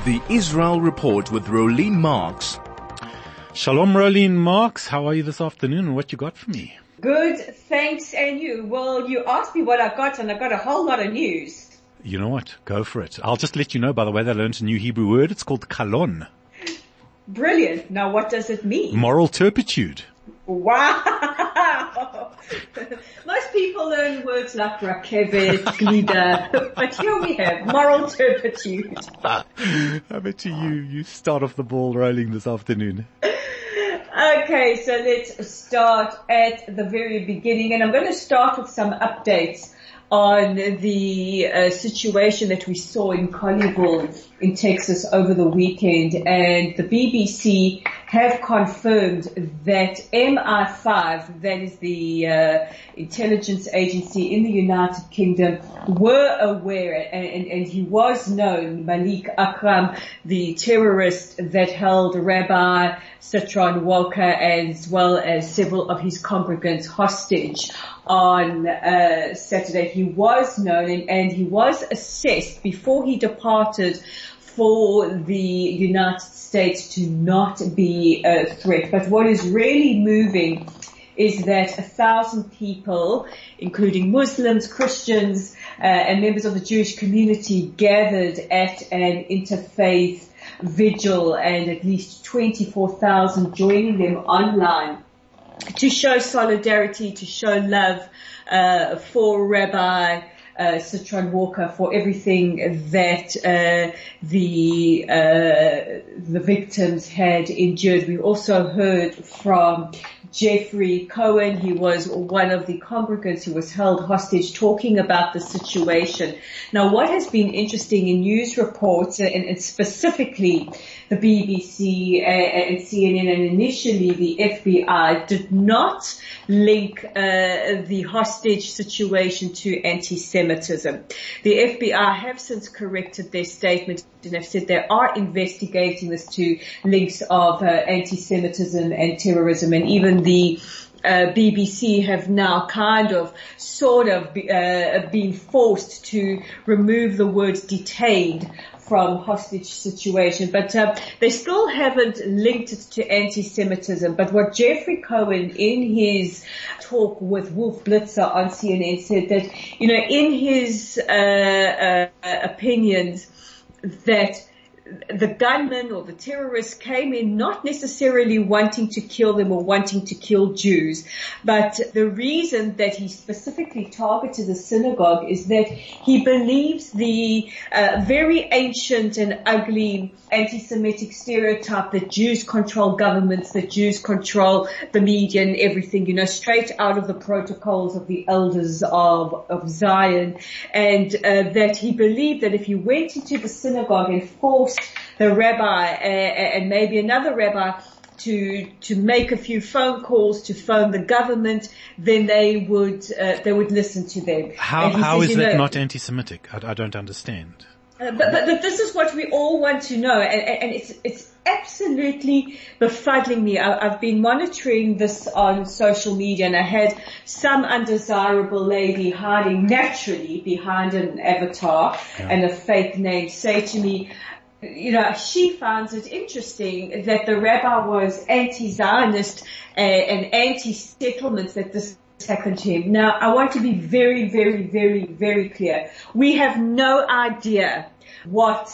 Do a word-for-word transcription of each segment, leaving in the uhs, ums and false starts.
The Israel Report with Rolene Marks. Shalom, Rolene Marks. How are you this afternoon and what you got for me? Good, thanks, and you? Well, you asked me what I got and I got a whole lot of news. You know what? Go for it. I'll just let you know, by the way, that I learned a new Hebrew word. It's called kalon. Brilliant. Now what does it mean? Moral turpitude. Wow. Most people learn words like rakevet, glida, but here we have moral turpitude. I bet you, you start off the ball rolling this afternoon. Okay, so let's start at the very beginning, and I'm going to start with some updates on the uh, situation that we saw in Colleyville in Texas over the weekend, and the B B C have confirmed that M I five, that is the uh, intelligence agency in the United Kingdom, were aware, and, and, and he was known, Malik Akram, the terrorist that held Rabbi Citron Walker as well as several of his congregants hostage on uh, Saturday. He was known and, and he was assessed before he departed for the United States to not be a threat. But what is really moving is that a thousand people, including Muslims, Christians, uh, and members of the Jewish community, gathered at an interfaith vigil, and at least twenty-four thousand joining them online to show solidarity, to show love uh, for Rabbi uh, Citron Walker, for everything that uh, the uh, the victims had endured. We also heard from Jeffrey Cohen. He was one of the congregants who was held hostage, talking about the situation. Now, what has been interesting in news reports, and, and specifically the B B C and C N N, and initially the F B I, did not link uh, the hostage situation to anti-Semitism. The F B I have since corrected their statement and have said they are investigating this to links of uh, anti-Semitism and terrorism, and even the Uh, B B C have now kind of sort of be, uh, been forced to remove the words detained from hostage situation, but uh, they still haven't linked it to anti-Semitism. But what Jeffrey Cohen, in his talk with Wolf Blitzer on C N N, said that, you know, in his uh, uh, opinions, that the gunman or the terrorists came in not necessarily wanting to kill them or wanting to kill Jews, but the reason that he specifically targeted the synagogue is that he believes the uh, very ancient and ugly anti-Semitic stereotype that Jews control governments, that Jews control the media and everything, you know, straight out of the protocols of the elders of, of Zion, and uh, that he believed that if you went into the synagogue and forced the rabbi uh, and maybe another rabbi to to make a few phone calls to phone the government, then they would uh, they would listen to them. How how says, is that know, not anti-Semitic? I, I don't understand. Uh, but, but, but this is what we all want to know, and, and it's it's absolutely befuddling me. I, I've been monitoring this on social media, and I had some undesirable lady hiding naturally behind an avatar yeah. and a fake name say to me, you know, she finds it interesting that the rabbi was anti-Zionist and, and anti-settlements, that this happened to him. Now, I want to be very, very, very, very clear. We have no idea what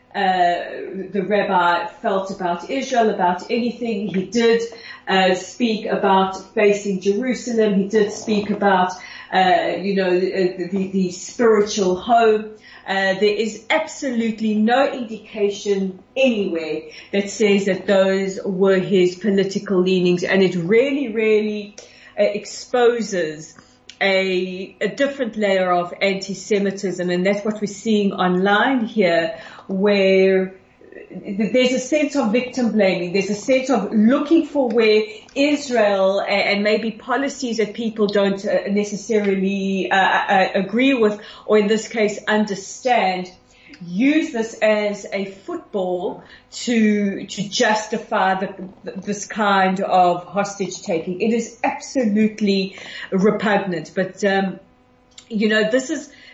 uh the rabbi felt about Israel, about anything. He did uh speak about facing Jerusalem. He did speak about, uh you know, the, the, the spiritual home. Uh, there is absolutely no indication anywhere that says that those were his political leanings, and it really, really uh, exposes a, a different layer of anti-Semitism, and that's what we're seeing online here, where there's a sense of victim blaming. There's a sense of looking for where Israel and maybe policies that people don't necessarily uh, uh, agree with, or in this case understand, use this as a football to to justify the, this kind of hostage taking. It is absolutely repugnant. But um, you know, this is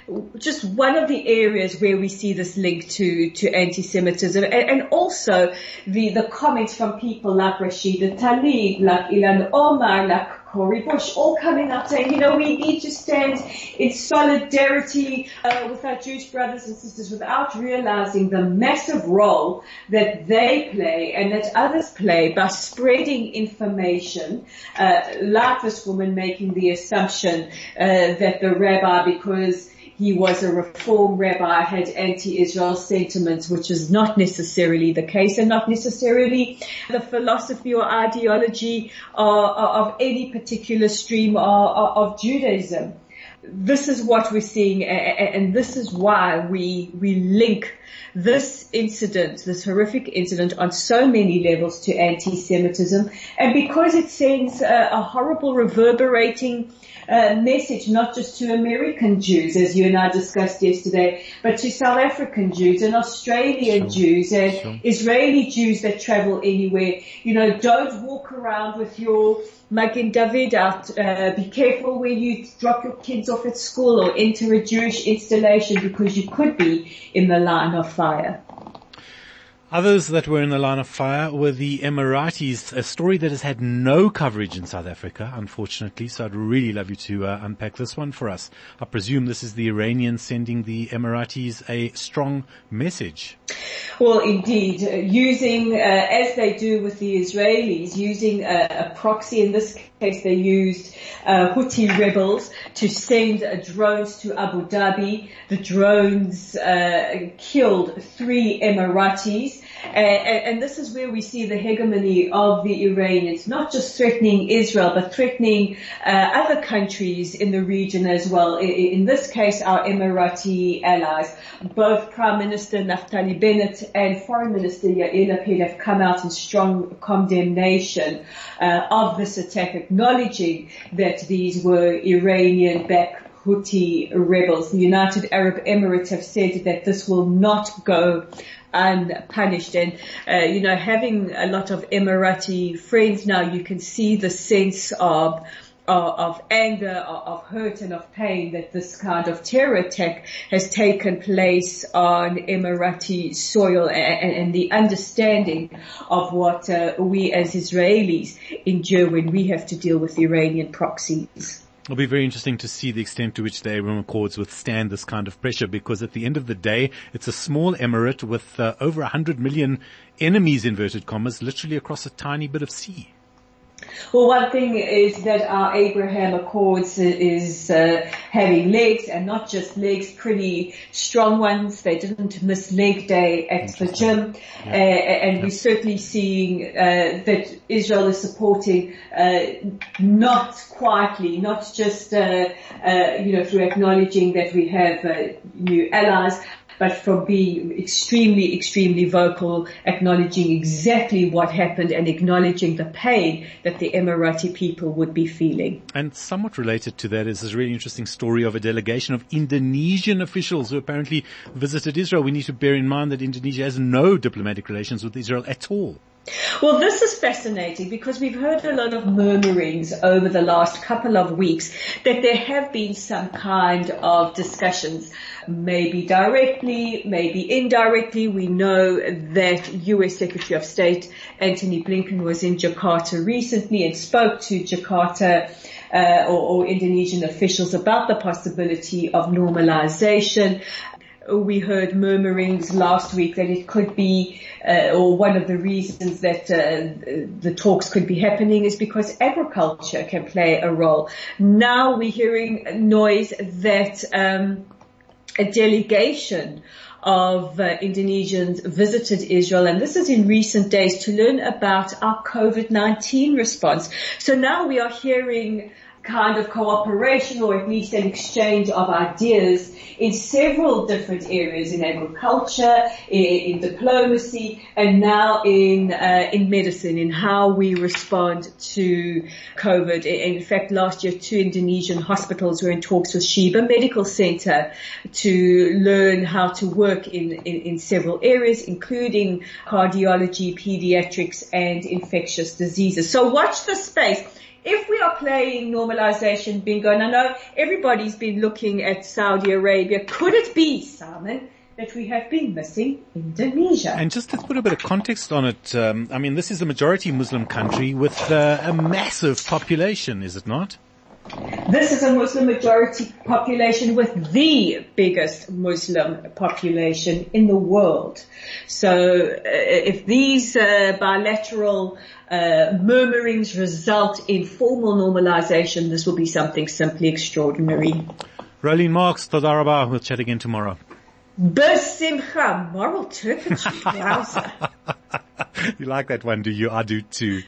just one of the areas where we see this link to, to anti-Semitism, and, and also the, the comments from people like Rashida Tlaib, like Ilhan Omar, like Cori Bush, all coming up saying, you know, we need to stand in solidarity uh, with our Jewish brothers and sisters, without realizing the massive role that they play and that others play by spreading information, uh, like this woman making the assumption uh, that the rabbi, because he was a reform rabbi, had anti-Israel sentiments, which is not necessarily the case, and not necessarily the philosophy or ideology of, of any particular stream of, of Judaism. This is what we're seeing, and this is why we we link this incident, this horrific incident, on so many levels to anti-Semitism, and because it sends a, a horrible reverberating uh, message, not just to American Jews, as you and I discussed yesterday, but to South African Jews and Australian sure. Jews and sure. Israeli Jews that travel anywhere. You know, don't walk around with your Magen David out. Uh, be careful where you drop your kids off at school or enter a Jewish installation, because you could be in the line of fire. Others that were in the line of fire were the Emiratis, a story that has had no coverage in South Africa, unfortunately, so I'd really love you to uh, unpack this one for us. I presume this is the Iranians sending the Emiratis a strong message. Well, indeed, uh, using, uh, as they do with the Israelis, using a, a proxy. In this case, they used uh, Houthi rebels to send uh, drones to Abu Dhabi. The drones uh, killed three Emiratis. Uh, and, and this is where we see the hegemony of the Iranians, not just threatening Israel, but threatening uh, other countries in the region as well. In, in this case, our Emirati allies. Both Prime Minister Naftali Bennett and Foreign Minister Yair Lapid have come out in strong condemnation uh, of this attack, acknowledging that these were Iranian-backed Houthi rebels. The United Arab Emirates have said that this will not go unpunished. And, uh, you know, having a lot of Emirati friends now, you can see the sense of Of, of anger, of, of hurt and of pain that this kind of terror attack has taken place on Emirati soil, and, and the understanding of what uh, we as Israelis endure when we have to deal with Iranian proxies. It'll be very interesting to see the extent to which the Abraham Accords withstand this kind of pressure, because at the end of the day, it's a small emirate with uh, over one hundred million enemies, inverted commas, literally across a tiny bit of sea. Well, one thing is that our Abraham Accords is uh, having legs, and not just legs, pretty strong ones. They didn't miss leg day at the gym. Yeah. Uh, and yeah. we're certainly seeing uh, that Israel is supporting uh, not quietly, not just, uh, uh, you know, through acknowledging that we have uh, new allies, but from being extremely, extremely vocal, acknowledging exactly what happened and acknowledging the pain that the Emirati people would be feeling. And somewhat related to that is this really interesting story of a delegation of Indonesian officials who apparently visited Israel. We need to bear in mind that Indonesia has no diplomatic relations with Israel at all. Well, this is fascinating because we've heard a lot of murmurings over the last couple of weeks that there have been some kind of discussions, maybe directly, maybe indirectly. We know that U S Secretary of State Antony Blinken was in Jakarta recently and spoke to Jakarta uh, or, or Indonesian officials about the possibility of normalization. We heard murmurings last week that it could be, uh, or one of the reasons that uh, the talks could be happening is because agriculture can play a role. Now we're hearing noise that um, a delegation of uh, Indonesians visited Israel, and this is in recent days, to learn about our COVID nineteen response. So now we are hearing kind of cooperation, or at least an exchange of ideas in several different areas, in agriculture, in, in diplomacy, and now in uh, in medicine, in how we respond to COVID. In fact, last year, two Indonesian hospitals were in talks with Sheba Medical Center to learn how to work in, in, in several areas, including cardiology, pediatrics, and infectious diseases. So watch the space. if we are playing normalization bingo, and I know everybody's been looking at Saudi Arabia, could it be, Simon, that we have been missing Indonesia? And just to put a bit of context on it, um, I mean, this is a majority Muslim country with uh, a massive population, is it not? This is a Muslim majority population with the biggest Muslim population in the world. So uh, if these uh, bilateral uh, murmurings result in formal normalization, this will be something simply extraordinary. Roelien Marks, Toda Rabah. We'll chat again tomorrow. Besimcha, moral turpitude, wowza. You like that one, do you? I do too.